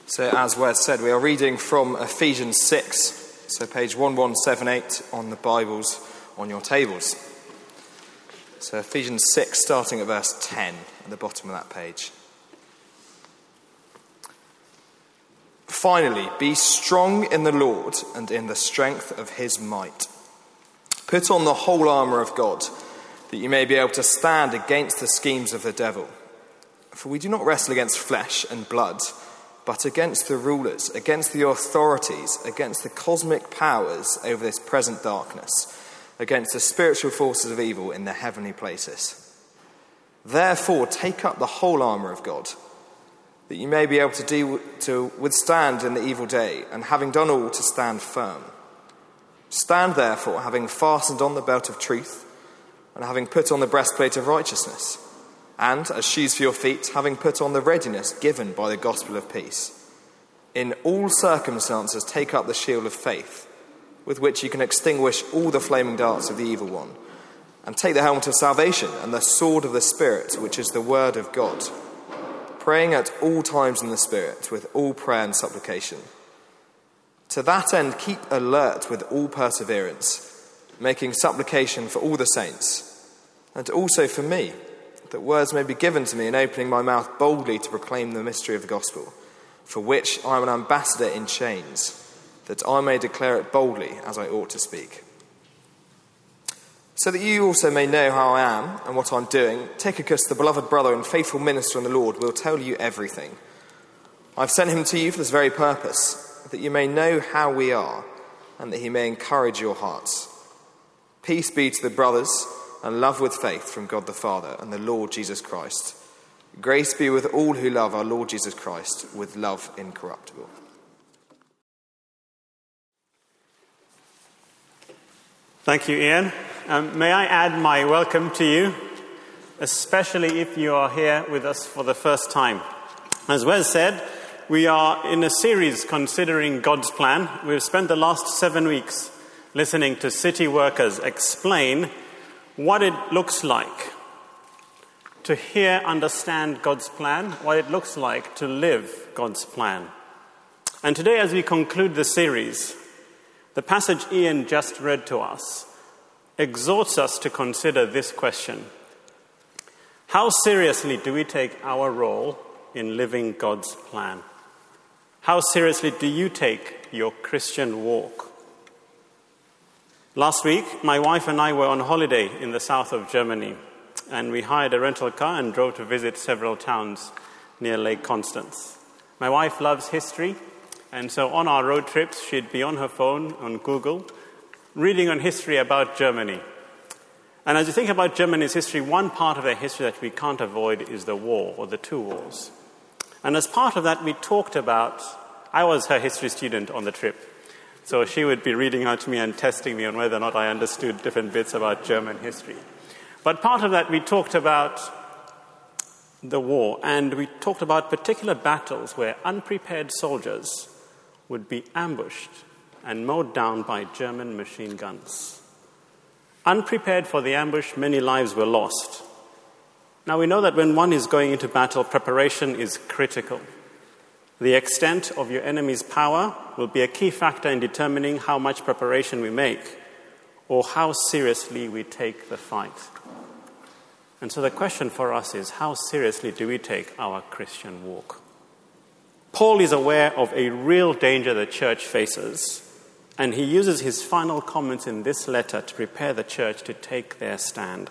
So as Wes said, we are reading from Ephesians 6, so page 1178 on the Bibles on your tables. So Ephesians 6, starting at verse 10 at the bottom of that page. Finally, be strong in the Lord and in the strength of his might. Put on the whole armour of God, that you may be able to stand against the schemes of the devil. For we do not wrestle against flesh and blood, but against the rulers, against the authorities, against the cosmic powers over this present darkness, against the spiritual forces of evil in the heavenly places. Therefore, take up the whole armour of God, that you may be able to withstand in the evil day, and having done all, to stand firm. Stand therefore, having fastened on the belt of truth, and having put on the breastplate of righteousness, and, as shoes for your feet, having put on the readiness given by the gospel of peace. In all circumstances take up the shield of faith, with which you can extinguish all the flaming darts of the evil one, and take the helmet of salvation and the sword of the Spirit, which is the word of God, praying at all times in the Spirit, with all prayer and supplication. To that end keep alert with all perseverance, making supplication for all the saints, and also for me, that words may be given to me in opening my mouth boldly to proclaim the mystery of the gospel, for which I am an ambassador in chains, that I may declare it boldly as I ought to speak. So that you also may know how I am and what I'm doing, Tychicus, the beloved brother and faithful minister in the Lord, will tell you everything. I've sent him to you for this very purpose, that you may know how we are, and that he may encourage your hearts. Peace be to the brothers, and love with faith from God the Father and the Lord Jesus Christ. Grace be with all who love our Lord Jesus Christ with love incorruptible. Thank you, Ian. May I add my welcome to you, especially if you are here with us for the first time. As Wes said, we are in a series considering God's plan. We've spent the last 7 weeks listening to city workers explain what it looks like to hear, understand God's plan, what it looks like to live God's plan. And today, as we conclude the series, the passage Ian just read to us exhorts us to consider this question: how seriously do we take our role in living God's plan? How seriously do you take your Christian walk? Last week, my wife and I were on holiday in the south of Germany, and we hired a rental car and drove to visit several towns near Lake Constance. My wife loves history, and so on our road trips, she'd be on her phone, on Google, reading on history about Germany. And as you think about Germany's history, one part of their history that we can't avoid is the war, or the two wars. And as part of that, we talked about, I was her history student on the trip, so she would be reading out to me and testing me on whether or not I understood different bits about German history. But part of that, we talked about the war, and we talked about particular battles where unprepared soldiers would be ambushed and mowed down by German machine guns. Unprepared for the ambush, many lives were lost. Now, we know that when one is going into battle, preparation is critical. The extent of your enemy's power will be a key factor in determining how much preparation we make or how seriously we take the fight. And so the question for us is, how seriously do we take our Christian walk? Paul is aware of a real danger the church faces, and he uses his final comments in this letter to prepare the church to take their stand.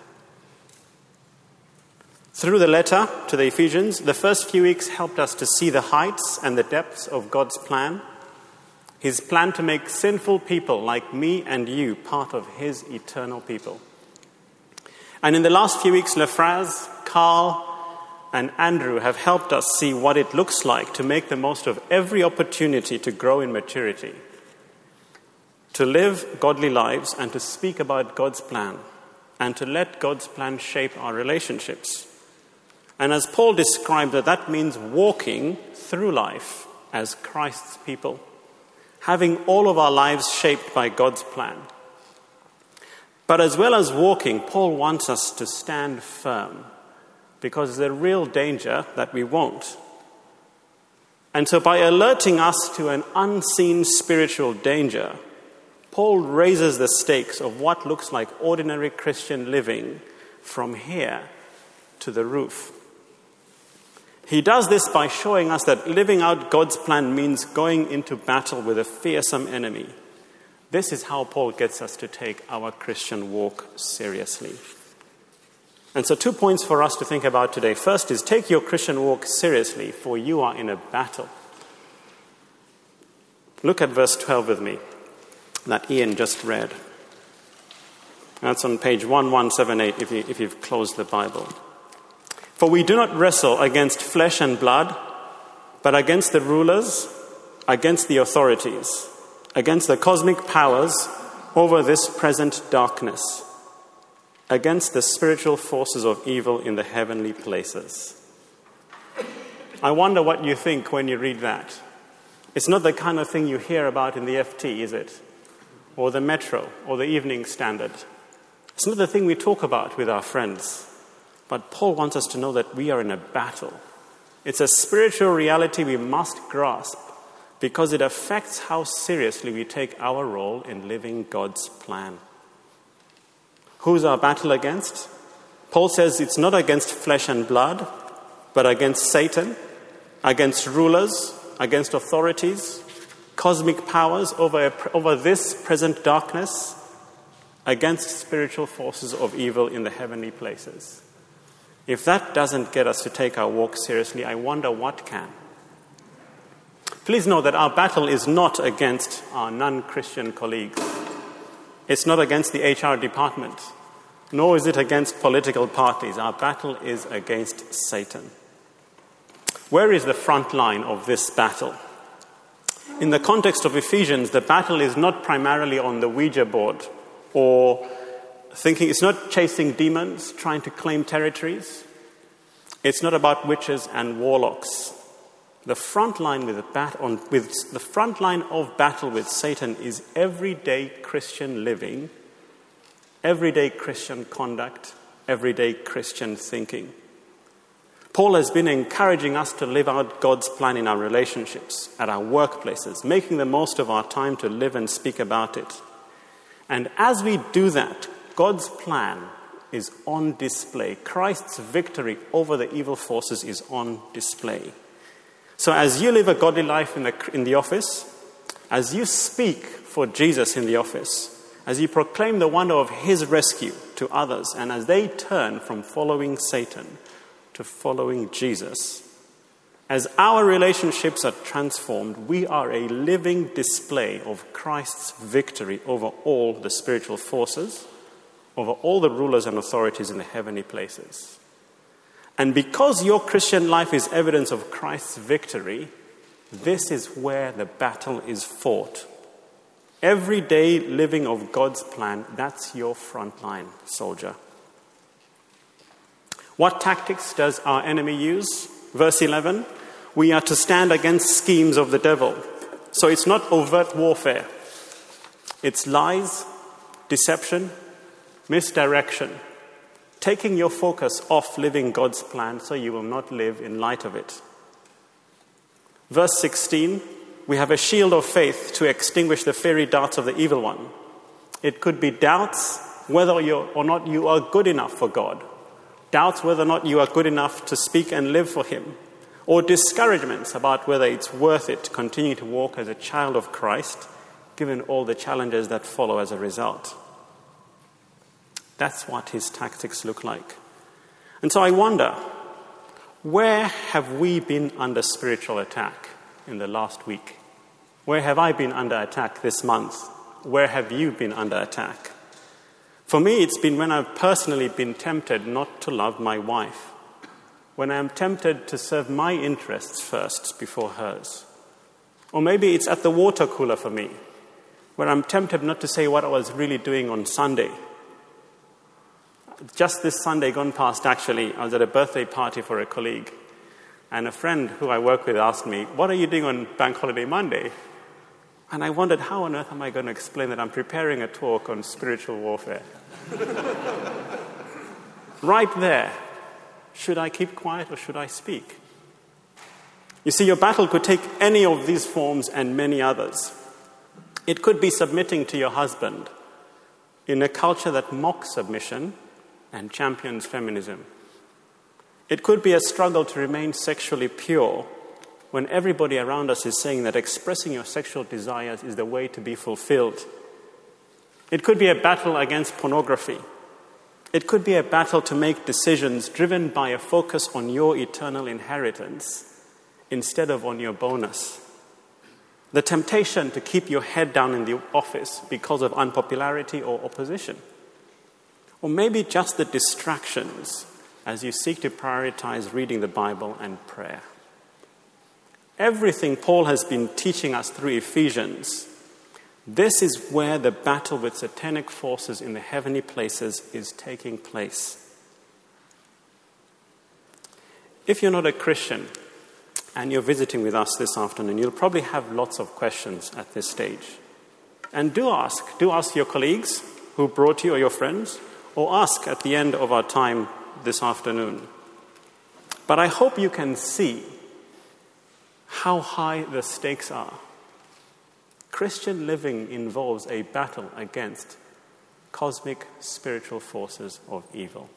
Through the letter to the Ephesians, the first few weeks helped us to see the heights and the depths of God's plan. His plan to make sinful people like me and you part of his eternal people. And in the last few weeks, Lefraz, Carl, and Andrew have helped us see what it looks like to make the most of every opportunity to grow in maturity, to live godly lives and to speak about God's plan, and to let God's plan shape our relationships. And as Paul described, that means walking through life as Christ's people, having all of our lives shaped by God's plan. But as well as walking, Paul wants us to stand firm, because there's a real danger that we won't. And so by alerting us to an unseen spiritual danger, Paul raises the stakes of what looks like ordinary Christian living from here to the roof. He does this by showing us that living out God's plan means going into battle with a fearsome enemy. This is how Paul gets us to take our Christian walk seriously. And so 2 points for us to think about today. First is take your Christian walk seriously, for you are in a battle. Look at verse 12 with me, that Ian just read. That's on page 1178 if you've closed the Bible. For we do not wrestle against flesh and blood, but against the rulers, against the authorities, against the cosmic powers over this present darkness, against the spiritual forces of evil in the heavenly places. I wonder what you think when you read that. It's not the kind of thing you hear about in the FT, is it? Or the Metro, or the Evening Standard. It's not the thing we talk about with our friends. But Paul wants us to know that we are in a battle. It's a spiritual reality we must grasp because it affects how seriously we take our role in living God's plan. Who's our battle against? Paul says it's not against flesh and blood, but against Satan, against rulers, against authorities, cosmic powers over this present darkness, against spiritual forces of evil in the heavenly places. If that doesn't get us to take our walk seriously, I wonder what can. Please know that our battle is not against our non-Christian colleagues. It's not against the HR department, nor is it against political parties. Our battle is against Satan. Where is the front line of this battle? In the context of Ephesians, the battle is not primarily on the Ouija board or thinking, it's not chasing demons, trying to claim territories. It's not about witches and warlocks. The front line of battle with Satan is everyday Christian living, everyday Christian conduct, everyday Christian thinking. Paul has been encouraging us to live out God's plan in our relationships, at our workplaces, making the most of our time to live and speak about it. And as we do that, God's plan is on display. Christ's victory over the evil forces is on display. So as you live a godly life in the office, as you speak for Jesus in the office, as you proclaim the wonder of his rescue to others, and as they turn from following Satan to following Jesus, as our relationships are transformed, we are a living display of Christ's victory over all the spiritual forces, over all the rulers and authorities in the heavenly places. And because your Christian life is evidence of Christ's victory, this is where the battle is fought. Everyday living of God's plan, that's your frontline, soldier. What tactics does our enemy use? Verse 11, we are to stand against schemes of the devil. So it's not overt warfare. It's lies, deception, misdirection, taking your focus off living God's plan so you will not live in light of it. Verse 16, we have a shield of faith to extinguish the fiery darts of the evil one. It could be doubts whether or not you are good enough for God, doubts whether or not you are good enough to speak and live for him, or discouragements about whether it's worth it to continue to walk as a child of Christ, given all the challenges that follow as a result. That's what his tactics look like. And so I wonder, where have we been under spiritual attack in the last week? Where have I been under attack this month? Where have you been under attack? For me, it's been when I've personally been tempted not to love my wife, when I'm tempted to serve my interests first before hers. Or maybe it's at the water cooler for me, where I'm tempted not to say what I was really doing on Sunday. Just this Sunday gone past, actually, I was at a birthday party for a colleague, and a friend who I work with asked me, "What are you doing on Bank Holiday Monday?" And I wondered, how on earth am I going to explain that I'm preparing a talk on spiritual warfare? Right there. Should I keep quiet or should I speak? You see, your battle could take any of these forms and many others. It could be submitting to your husband in a culture that mocks submission and champions feminism. It could be a struggle to remain sexually pure when everybody around us is saying that expressing your sexual desires is the way to be fulfilled. It could be a battle against pornography. It could be a battle to make decisions driven by a focus on your eternal inheritance instead of on your bonus. The temptation to keep your head down in the office because of unpopularity or opposition. Or maybe just the distractions as you seek to prioritize reading the Bible and prayer. Everything Paul has been teaching us through Ephesians, this is where the battle with satanic forces in the heavenly places is taking place. If you're not a Christian and you're visiting with us this afternoon, you'll probably have lots of questions at this stage. And do ask your colleagues who brought you or your friends, or ask at the end of our time this afternoon. But I hope you can see how high the stakes are. Christian living involves a battle against cosmic spiritual forces of evil.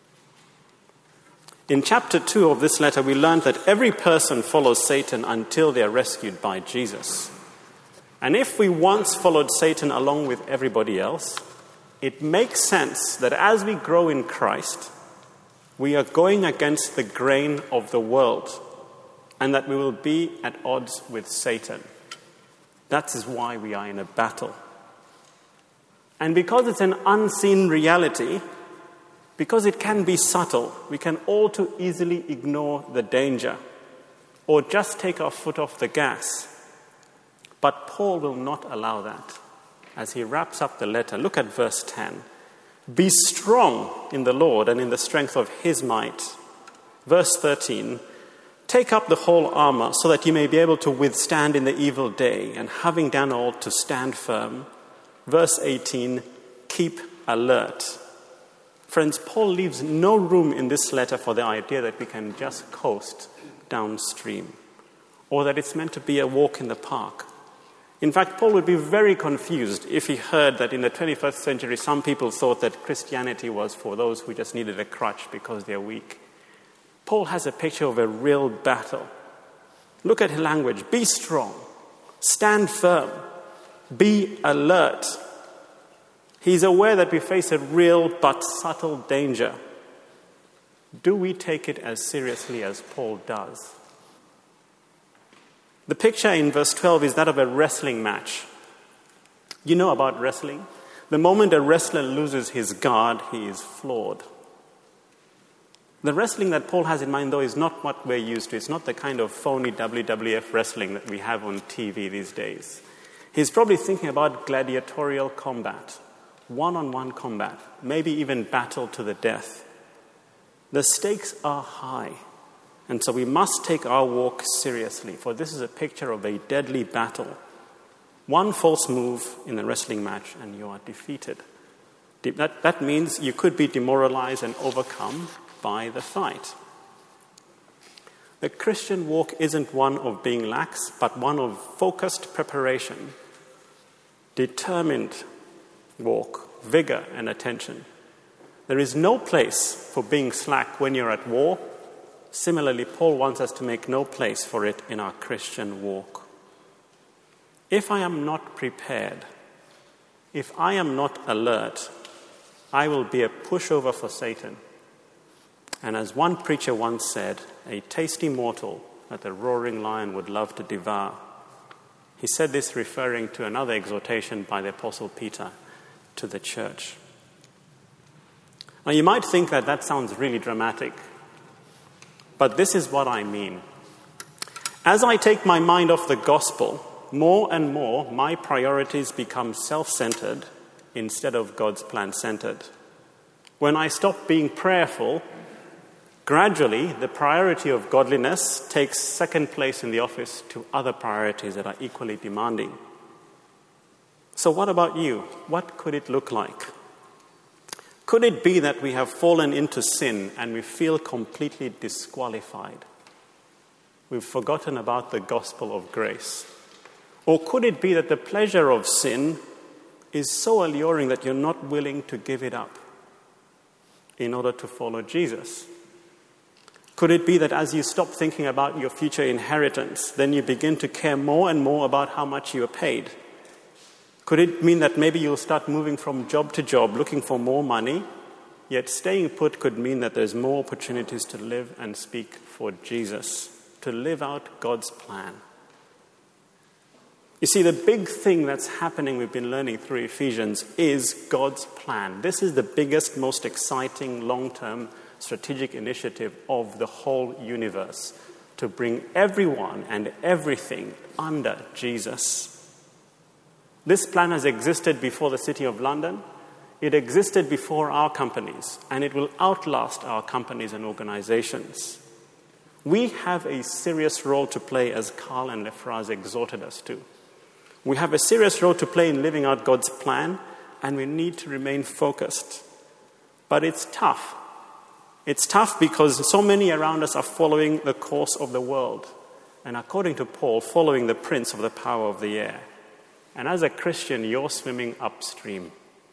In chapter 2 of this letter, we learned that every person follows Satan until they are rescued by Jesus. And if we once followed Satan along with everybody else, it makes sense that as we grow in Christ, we are going against the grain of the world, and that we will be at odds with Satan. That is why we are in a battle. And because it's an unseen reality, because it can be subtle, we can all too easily ignore the danger or just take our foot off the gas. But Paul will not allow that. As he wraps up the letter, look at verse 10. Be strong in the Lord and in the strength of his might. Verse 13. Take up the whole armor so that you may be able to withstand in the evil day, and having done all, to stand firm. Verse 18. Keep alert. Friends, Paul leaves no room in this letter for the idea that we can just coast downstream, or that it's meant to be a walk in the park. In fact, Paul would be very confused if he heard that in the 21st century some people thought that Christianity was for those who just needed a crutch because they're weak. Paul has a picture of a real battle. Look at his language. Be strong. Stand firm. Be alert. He's aware that we face a real but subtle danger. Do we take it as seriously as Paul does? The picture in verse 12 is that of a wrestling match. You know about wrestling? The moment a wrestler loses his guard, he is floored. The wrestling that Paul has in mind, though, is not what we're used to. It's not the kind of phony WWF wrestling that we have on TV these days. He's probably thinking about gladiatorial combat, one-on-one combat, maybe even battle to the death. The stakes are high, and so we must take our walk seriously, for this is a picture of a deadly battle. One false move in a wrestling match and you are defeated. That means you could be demoralized and overcome by the fight. The Christian walk isn't one of being lax, but one of focused preparation, determined walk, vigor and attention. There is no place for being slack when you're at war. Similarly, Paul wants us to make no place for it in our Christian walk. If I am not prepared, if I am not alert, I will be a pushover for Satan. And as one preacher once said, a tasty morsel that the roaring lion would love to devour. He said this referring to another exhortation by the Apostle Peter to the church. Now you might think that that sounds really dramatic, but this is what I mean. As I take my mind off the gospel, more and more my priorities become self-centered instead of God's plan-centered. When I stop being prayerful, gradually the priority of godliness takes second place in the office to other priorities that are equally demanding. So what about you? What could it look like? Could it be that we have fallen into sin and we feel completely disqualified? We've forgotten about the gospel of grace. Or could it be that the pleasure of sin is so alluring that you're not willing to give it up in order to follow Jesus? Could it be that as you stop thinking about your future inheritance, then you begin to care more and more about how much you are paid? Could it mean that maybe you'll start moving from job to job, looking for more money, yet staying put could mean that there's more opportunities to live and speak for Jesus, to live out God's plan? You see, the big thing that's happening, we've been learning through Ephesians, is God's plan. This is the biggest, most exciting, long-term strategic initiative of the whole universe, to bring everyone and everything under Jesus. This plan has existed before the City of London. It existed before our companies, and it will outlast our companies and organizations. We have a serious role to play, as Carl and Lefraz exhorted us to. We have a serious role to play in living out God's plan, and we need to remain focused. But it's tough. It's tough because so many around us are following the course of the world, and according to Paul, following the prince of the power of the air. And as a Christian, you're swimming upstream.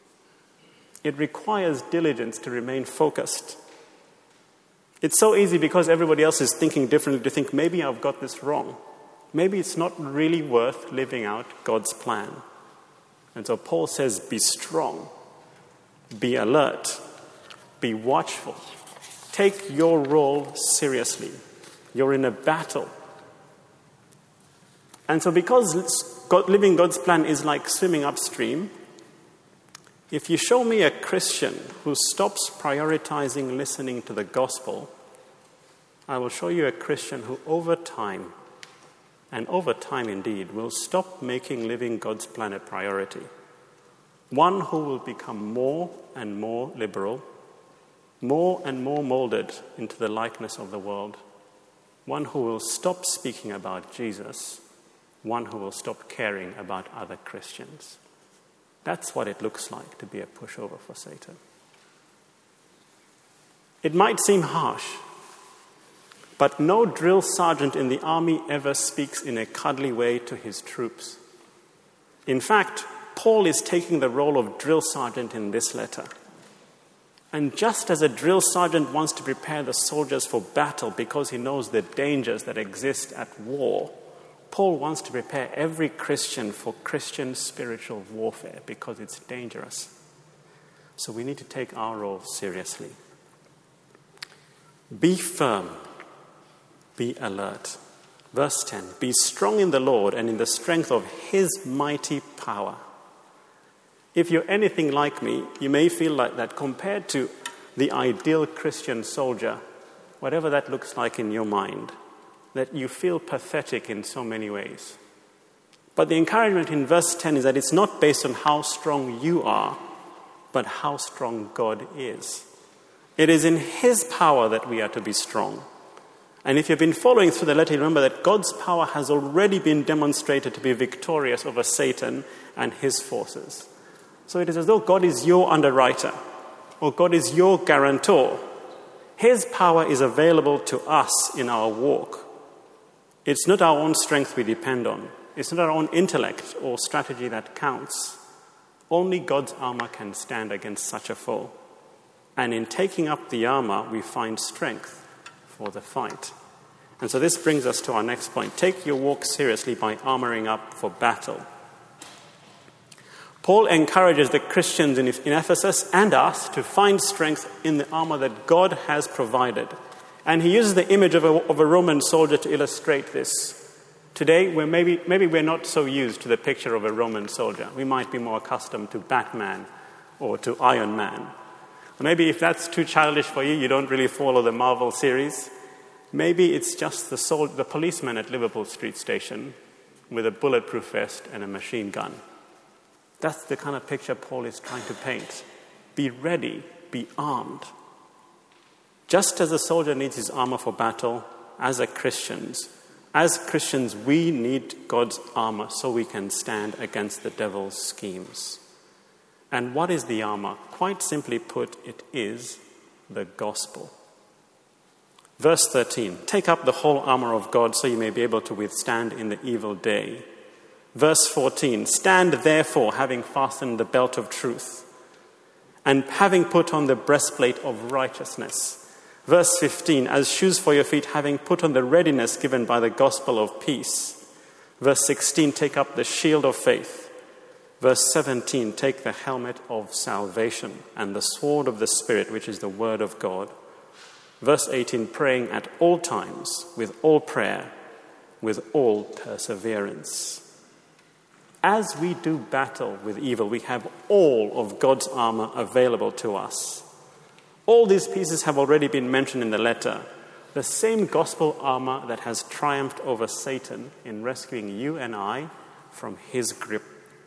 It requires diligence to remain focused. It's so easy because everybody else is thinking differently to think, maybe I've got this wrong. Maybe it's not really worth living out God's plan. And so Paul says, be strong, be alert, be watchful. Take your role seriously. You're in a battle. And so because living God's plan is like swimming upstream, if you show me a Christian who stops prioritizing listening to the gospel, I will show you a Christian who over time, and over time indeed, will stop making living God's plan a priority. One who will become more and more liberal, more and more molded into the likeness of the world. One who will stop speaking about Jesus. One who will stop caring about other Christians. That's what it looks like to be a pushover for Satan. It might seem harsh, but no drill sergeant in the army ever speaks in a cuddly way to his troops. In fact, Paul is taking the role of drill sergeant in this letter. And just as a drill sergeant wants to prepare the soldiers for battle because he knows the dangers that exist at war, Paul wants to prepare every Christian for Christian spiritual warfare because it's dangerous. So we need to take our role seriously. Be firm. Be alert. Verse 10, be strong in the Lord and in the strength of his mighty power. If you're anything like me, you may feel like that compared to the ideal Christian soldier, whatever that looks like in your mind, that you feel pathetic in so many ways. But the encouragement in verse 10 is that it's not based on how strong you are, but how strong God is. It is in his power that we are to be strong. And if you've been following through the letter, you remember that God's power has already been demonstrated to be victorious over Satan and his forces. So it is as though God is your underwriter, or God is your guarantor. His power is available to us in our walk. It's not our own strength we depend on. It's not our own intellect or strategy that counts. Only God's armor can stand against such a foe. And in taking up the armor, we find strength for the fight. And so this brings us to our next point. Take your walk seriously by armoring up for battle. Paul encourages the Christians in Ephesus and us to find strength in the armor that God has provided. And he uses the image of a Roman soldier to illustrate this. Today, maybe we're not so used to the picture of a Roman soldier. We might be more accustomed to Batman or to Iron Man. Or maybe if that's too childish for you, you don't really follow the Marvel series. Maybe it's just the policeman at Liverpool Street Station with a bulletproof vest and a machine gun. That's the kind of picture Paul is trying to paint. Be ready, be armed. Just as a soldier needs his armor for battle, as Christians, we need God's armor so we can stand against the devil's schemes. And what is the armor? Quite simply put, it is the gospel. Verse 13, take up the whole armor of God so you may be able to withstand in the evil day. Verse 14, stand therefore, having fastened the belt of truth, and having put on the breastplate of righteousness. Verse 15, as shoes for your feet, having put on the readiness given by the gospel of peace. Verse 16, take up the shield of faith. Verse 17, take the helmet of salvation and the sword of the Spirit, which is the word of God. Verse 18, praying at all times, with all prayer, with all perseverance. As we do battle with evil, we have all of God's armor available to us. All these pieces have already been mentioned in the letter. The same gospel armor that has triumphed over Satan in rescuing you and I from his grip.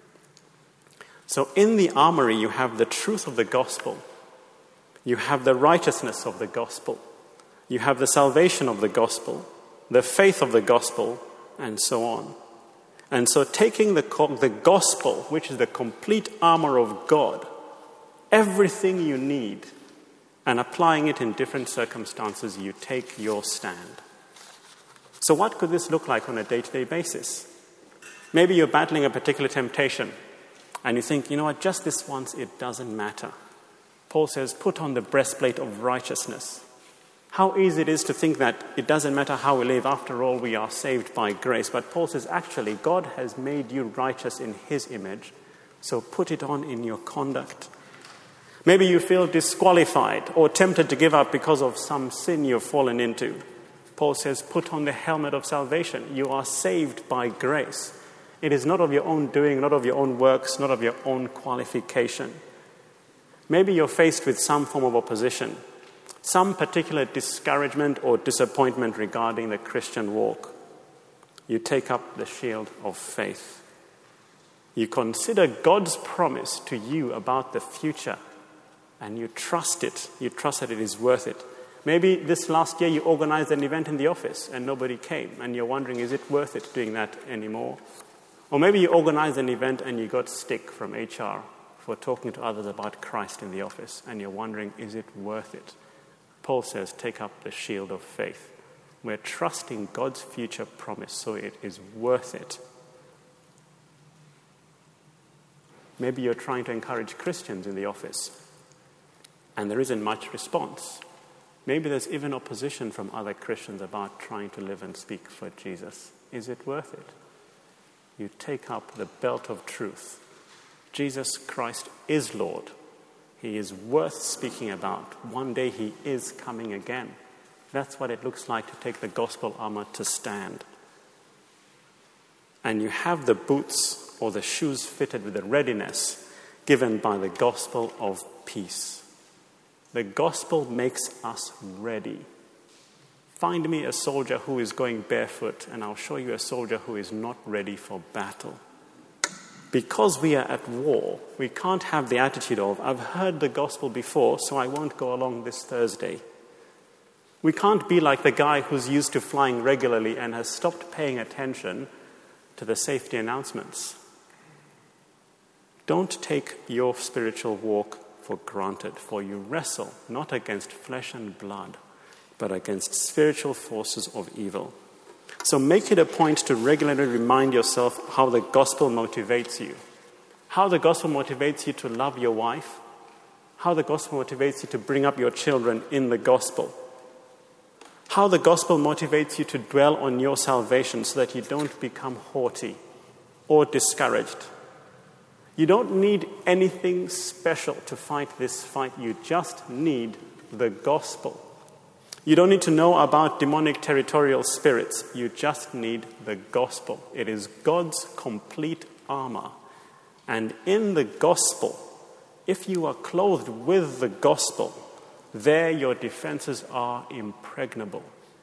So in the armory, you have the truth of the gospel. You have the righteousness of the gospel. You have the salvation of the gospel, the faith of the gospel, and so on. And so taking the gospel, which is the complete armor of God, everything you need, and applying it in different circumstances, you take your stand. So what could this look like on a day-to-day basis? Maybe you're battling a particular temptation, and you think, you know what, just this once, it doesn't matter. Paul says, put on the breastplate of righteousness. How easy it is to think that it doesn't matter how we live. After all, we are saved by grace. But Paul says, actually, God has made you righteous in his image, so put it on in your conduct. Maybe you feel disqualified or tempted to give up because of some sin you've fallen into. Paul says, put on the helmet of salvation. You are saved by grace. It is not of your own doing, not of your own works, not of your own qualification. Maybe you're faced with some form of opposition, some particular discouragement or disappointment regarding the Christian walk. You take up the shield of faith. You consider God's promise to you about the future, and you trust it. You trust that it is worth it. Maybe this last year you organized an event in the office and nobody came, and you're wondering, is it worth it doing that anymore? Or maybe you organized an event and you got stick from HR for talking to others about Christ in the office, and you're wondering, is it worth it? Paul says, take up the shield of faith. We're trusting God's future promise, so it is worth it. Maybe you're trying to encourage Christians in the office, and there isn't much response. Maybe there's even opposition from other Christians about trying to live and speak for Jesus. Is it worth it? You take up the belt of truth. Jesus Christ is Lord. He is worth speaking about. One day he is coming again. That's what it looks like to take the gospel armor to stand. And you have the boots or the shoes fitted with the readiness given by the gospel of peace. The gospel makes us ready. Find me a soldier who is going barefoot, and I'll show you a soldier who is not ready for battle. Because we are at war, we can't have the attitude of, I've heard the gospel before, so I won't go along this Thursday. We can't be like the guy who's used to flying regularly and has stopped paying attention to the safety announcements. Don't take your spiritual walk for granted, for you wrestle not against flesh and blood, but against spiritual forces of evil. So make it a point to regularly remind yourself how the gospel motivates you. How the gospel motivates you to love your wife. How the gospel motivates you to bring up your children in the gospel. How the gospel motivates you to dwell on your salvation so that you don't become haughty or discouraged. You don't need anything special to fight this fight. You just need the gospel. You don't need to know about demonic territorial spirits. You just need the gospel. It is God's complete armor. And in the gospel, if you are clothed with the gospel, there your defenses are impregnable.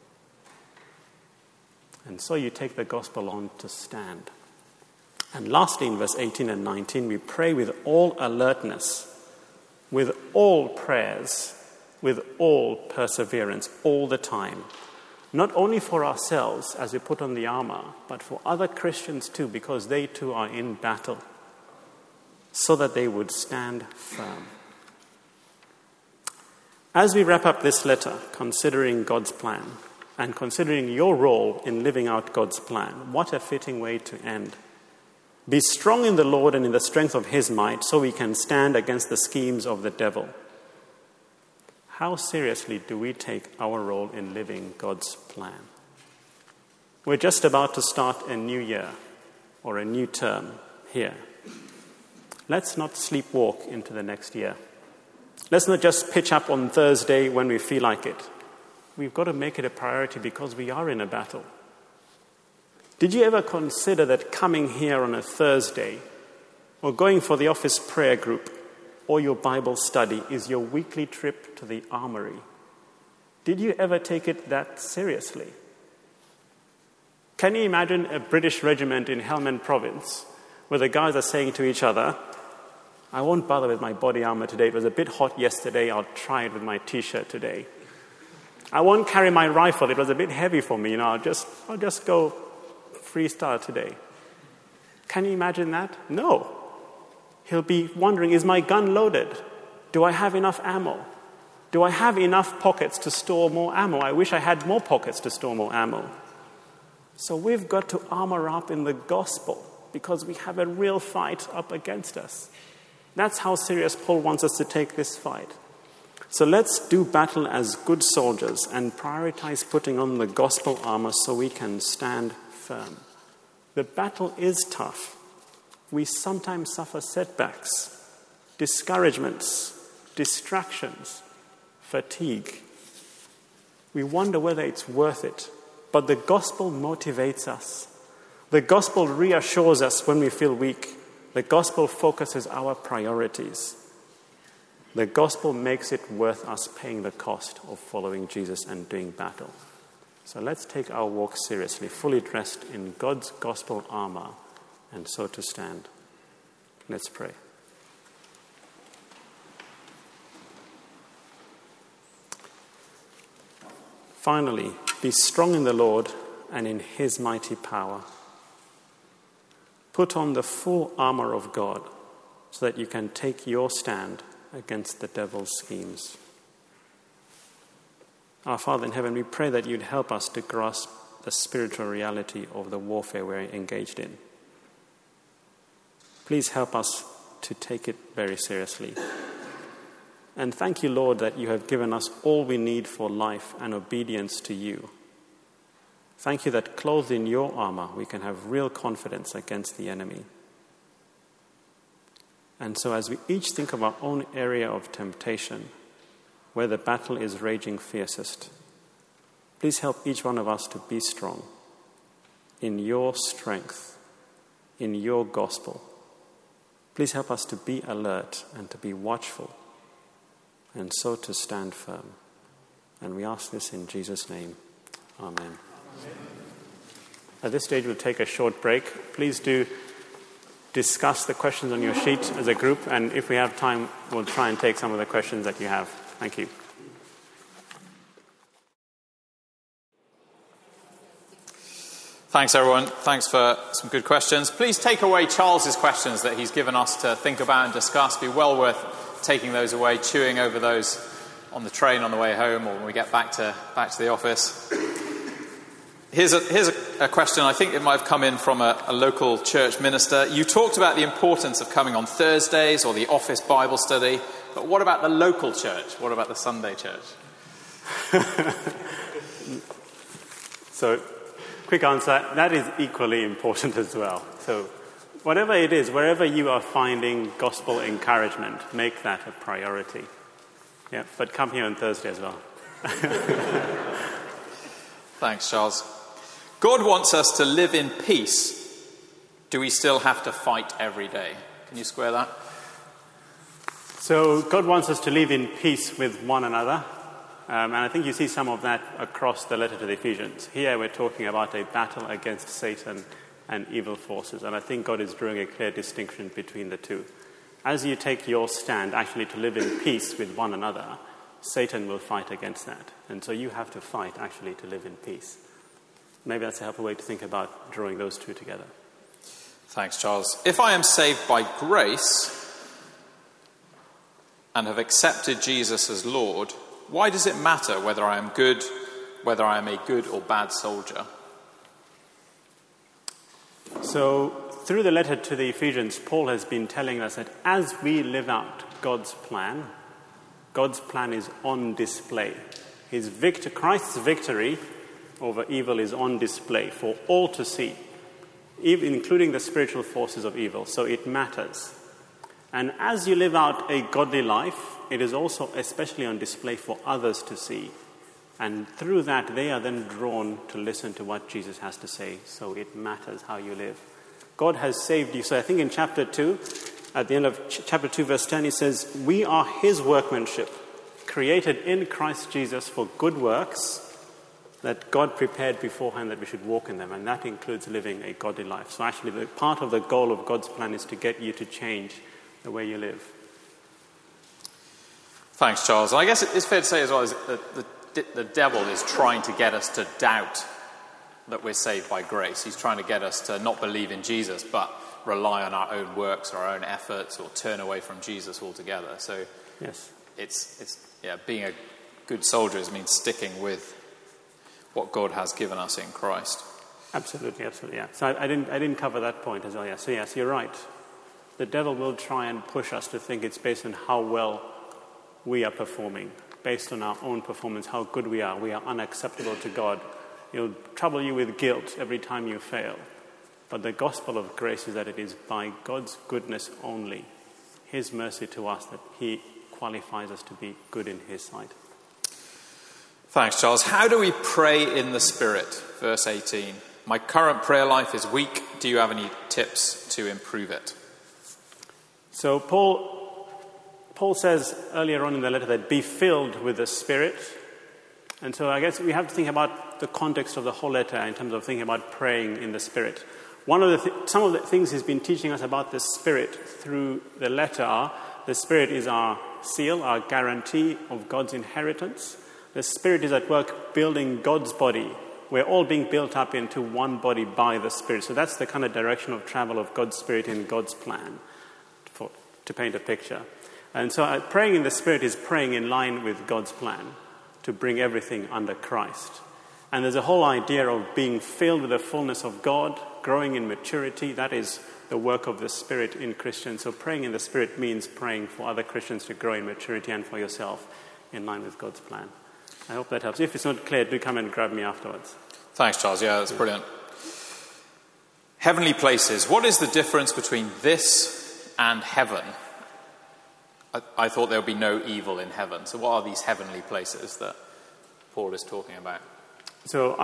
And so you take the gospel on to stand. And lastly, in verse 18 and 19, we pray with all alertness, with all prayers, with all perseverance, all the time. Not only for ourselves as we put on the armor, but for other Christians too, because they too are in battle, so that they would stand firm. As we wrap up this letter, considering God's plan and considering your role in living out God's plan, what a fitting way to end. Be strong in the Lord and in the strength of his might, so we can stand against the schemes of the devil. How seriously do we take our role in living God's plan? We're just about to start a new year or a new term here. Let's not sleepwalk into the next year. Let's not just pitch up on Thursday when we feel like it. We've got to make it a priority because we are in a battle. Did you ever consider that coming here on a Thursday or going for the office prayer group or your Bible study is your weekly trip to the armory? Did you ever take it that seriously? Can you imagine a British regiment in Helmand province where the guys are saying to each other, I won't bother with my body armor today. It was a bit hot yesterday. I'll try it with my t-shirt today. I won't carry my rifle. It was a bit heavy for me. I'll just go freestyle today. Can you imagine that? No. He'll be wondering, is my gun loaded? Do I have enough ammo? Do I have enough pockets to store more ammo? I wish I had more pockets to store more ammo. So we've got to armor up in the gospel because we have a real fight up against us. That's how serious Paul wants us to take this fight. So let's do battle as good soldiers and prioritize putting on the gospel armor so we can stand firm. The battle is tough. We sometimes suffer setbacks, discouragements, distractions, fatigue. We wonder whether it's worth it. But the gospel motivates us. The gospel reassures us when we feel weak. The gospel focuses our priorities. The gospel makes it worth us paying the cost of following Jesus and doing battle. So let's take our walk seriously, fully dressed in God's gospel armor, and so to stand. Let's pray. Finally, be strong in the Lord and in his mighty power. Put on the full armor of God so that you can take your stand against the devil's schemes. Our Father in heaven, we pray that you'd help us to grasp the spiritual reality of the warfare we're engaged in. Please help us to take it very seriously. And thank you, Lord, that you have given us all we need for life and obedience to you. Thank you that clothed in your armor, we can have real confidence against the enemy. And so as we each think of our own area of temptation, where the battle is raging fiercest, please help each one of us to be strong in your strength, in your gospel. Please help us to be alert and to be watchful, and so to stand firm. And we ask this in Jesus' name. Amen. At this stage, we'll take a short break. Please do discuss the questions on your sheet as a group, and if we have time, we'll try and take some of the questions that you have. Thank you. Thanks, everyone. Thanks for some good questions. Please take away Charles's questions that he's given us to think about and discuss. Be well worth taking those away, chewing over those on the train on the way home or when we get back to the office. Here's a question. I think it might have come in from a local church minister. You talked about the importance of coming on Thursdays or the office Bible study, but what about the local church? What about the Sunday church? So, quick answer, that is equally important as well. So, whatever it is, wherever you are finding gospel encouragement, make that a priority. Yeah, but come here on Thursday as well. Thanks, Charles. God wants us to live in peace. Do we still have to fight every day? Can you square that? So God wants us to live in peace with one another. And I think you see some of that across the letter to the Ephesians. Here we're talking about a battle against Satan and evil forces. And I think God is drawing a clear distinction between the two. As you take your stand actually to live in peace with one another, Satan will fight against that. And so you have to fight actually to live in peace. Maybe that's a helpful way to think about drawing those two together. Thanks, Charles. If I am saved by grace and have accepted Jesus as Lord, Why does it matter whether I am good, whether I am a good or bad soldier? So, through the letter to the Ephesians, Paul has been telling us that as we live out God's plan is on display. Christ's victory over evil is on display for all to see, even including the spiritual forces of evil. So it matters. And as you live out a godly life, it is also especially on display for others to see. And through that, they are then drawn to listen to what Jesus has to say. So it matters how you live. God has saved you. So I think in chapter 2, at the end of chapter 2, verse 10, he says, "We are his workmanship, created in Christ Jesus for good works that God prepared beforehand that we should walk in them." And that includes living a godly life. So actually, part of the goal of God's plan is to get you to change the way you live. Thanks, Charles. And I guess it's fair to say as well that the devil is trying to get us to doubt that we're saved by grace. He's trying to get us to not believe in Jesus, but rely on our own works or our own efforts, or turn away from Jesus altogether. So yes, it's being a good soldier means sticking with what God has given us in Christ. Absolutely, yeah. So I didn't cover that point as well. Yeah. So yes, you're right. The devil will try and push us to think it's based on how well we are performing, based on our own performance, how good we are. We are unacceptable to God. He'll trouble you with guilt every time you fail. But the gospel of grace is that it is by God's goodness only, his mercy to us, that he qualifies us to be good in his sight. Thanks, Charles. How do we pray in the Spirit? Verse 18. My current prayer life is weak. Do you have any tips to improve it? So Paul says earlier on in the letter that be filled with the Spirit. And so I guess we have to think about the context of the whole letter in terms of thinking about praying in the Spirit. Some of the things he's been teaching us about the Spirit through the letter are: the Spirit is our seal, our guarantee of God's inheritance. The Spirit is at work building God's body. We're all being built up into one body by the Spirit. So that's the kind of direction of travel of God's Spirit in God's plan, to paint a picture. And so praying in the Spirit is praying in line with God's plan to bring everything under Christ. And there's a whole idea of being filled with the fullness of God, growing in maturity. That is the work of the Spirit in Christians. So praying in the Spirit means praying for other Christians to grow in maturity and for yourself in line with God's plan. I hope that helps. If it's not clear, do come and grab me afterwards. Thanks, Charles. Yeah, that's brilliant. Heavenly places. What is the difference between this and heaven? I thought there would be no evil in heaven. So what are these heavenly places that Paul is talking about? So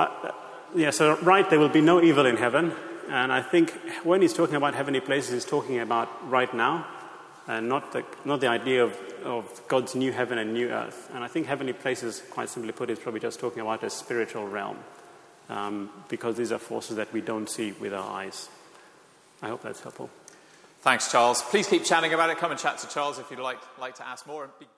there will be no evil in heaven. And I think when he's talking about heavenly places, he's talking about right now, and not the idea of God's new heaven and new earth. And I think heavenly places, quite simply put, is probably just talking about a spiritual realm, because these are forces that we don't see with our eyes. I hope that's helpful. Thanks, Charles. Please keep chatting about it. Come and chat to Charles if you'd like to ask more.